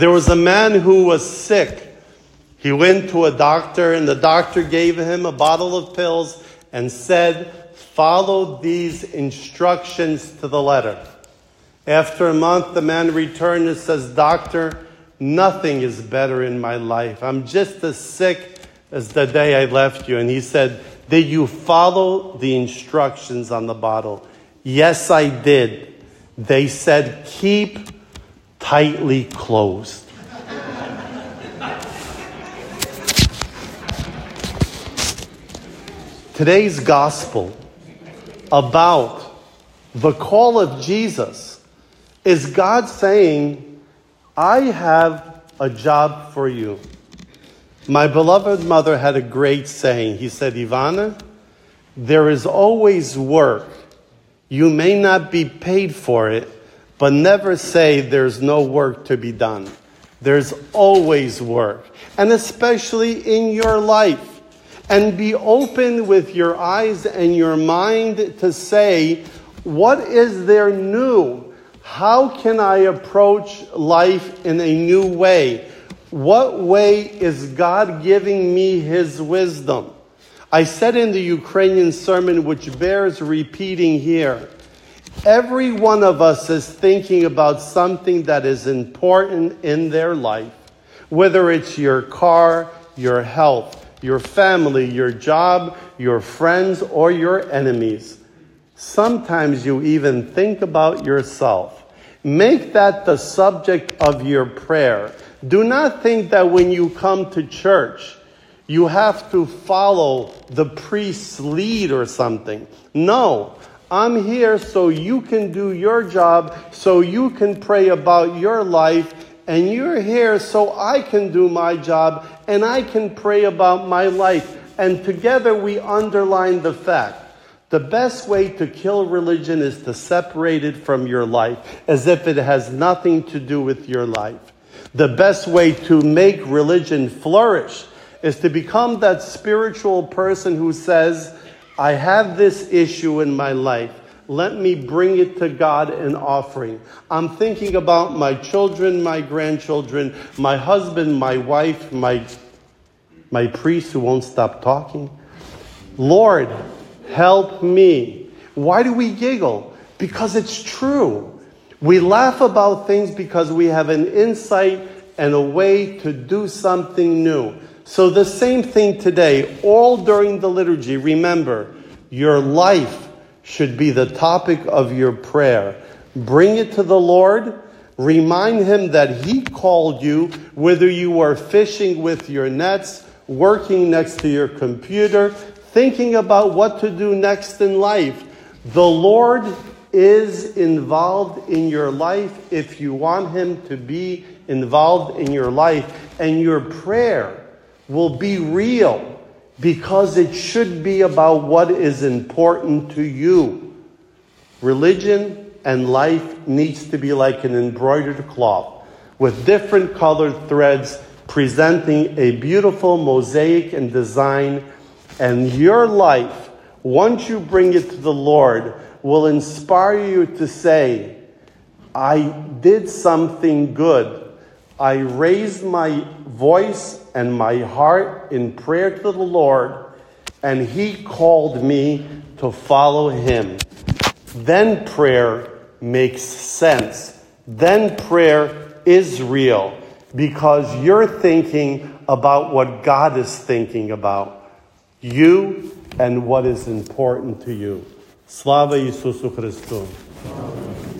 There was a man who was sick. He went to a doctor, and the doctor gave him a bottle of pills and said, follow these instructions to the letter. After a month, the man returned and says, doctor, nothing is better in my life. I'm just as sick as the day I left you. And he said, did you follow the instructions on the bottle? Yes, I did. They said, keep tightly closed. Today's gospel about the call of Jesus is God saying, I have a job for you. My beloved mother had a great saying. He said, Ivana, there is always work. You may not be paid for it, but never say there's no work to be done. There's always work, and especially in your life. And be open with your eyes and your mind to say, what is there new? How can I approach life in a new way? What way is God giving me His wisdom? I said in the Ukrainian sermon, which bears repeating here, every one of us is thinking about something that is important in their life, whether it's your car, your health, your family, your job, your friends, or your enemies. Sometimes you even think about yourself. Make that the subject of your prayer. Do not think that when you come to church, you have to follow the priest's lead or something. No, I'm here so you can do your job, so you can pray about your life, and you're here so I can do my job and I can pray about my life. And together we underline the fact. The best way to kill religion is to separate it from your life, as if it has nothing to do with your life. The best way to make religion flourish is to become that spiritual person who says, I have this issue in my life. Let me bring it to God in offering. I'm thinking about my children, my grandchildren, my husband, my wife, my priest who won't stop talking. Lord, help me. Why do we giggle? Because it's true. We laugh about things because we have an insight and a way to do something new. So the same thing today, all during the liturgy. Remember, your life should be the topic of your prayer. Bring it to the Lord. Remind Him that He called you, whether you are fishing with your nets, working next to your computer, thinking about what to do next in life. The Lord is involved in your life if you want Him to be involved in your life. And your prayer will be real, because it should be about what is important to you. Religion and life needs to be like an embroidered cloth with different colored threads presenting a beautiful mosaic and design. And your life, once you bring it to the Lord, will inspire you to say, I did something good. I raised my voice and my heart in prayer to the Lord, and He called me to follow Him. Then prayer makes sense. Then prayer is real, because you're thinking about what God is thinking about. You and what is important to you. Slava Isusu Christu.